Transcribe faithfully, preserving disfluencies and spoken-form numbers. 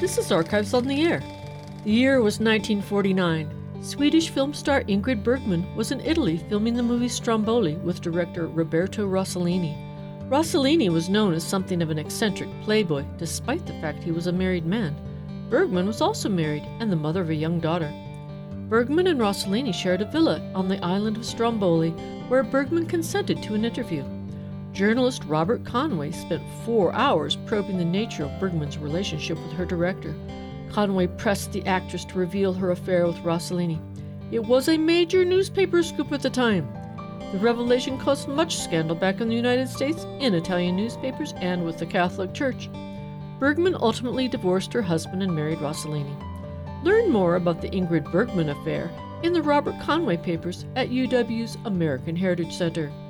This is Archives on the Air. The year was nineteen forty-nine. Swedish film star Ingrid Bergman was in Italy filming the movie Stromboli with director Roberto Rossellini. Rossellini was known as something of an eccentric playboy, despite the fact he was a married man. Bergman was also married and the mother of a young daughter. Bergman and Rossellini shared a villa on the island of Stromboli, where Bergman consented to an interview. Journalist Robert Conway spent four hours probing the nature of Bergman's relationship with her director. Conway pressed the actress to reveal her affair with Rossellini. It was a major newspaper scoop at the time. The revelation caused much scandal back in the United States, in Italian newspapers, and with the Catholic Church. Bergman ultimately divorced her husband and married Rossellini. Learn more about the Ingrid Bergman affair in the Robert Conway papers at U W's American Heritage Center.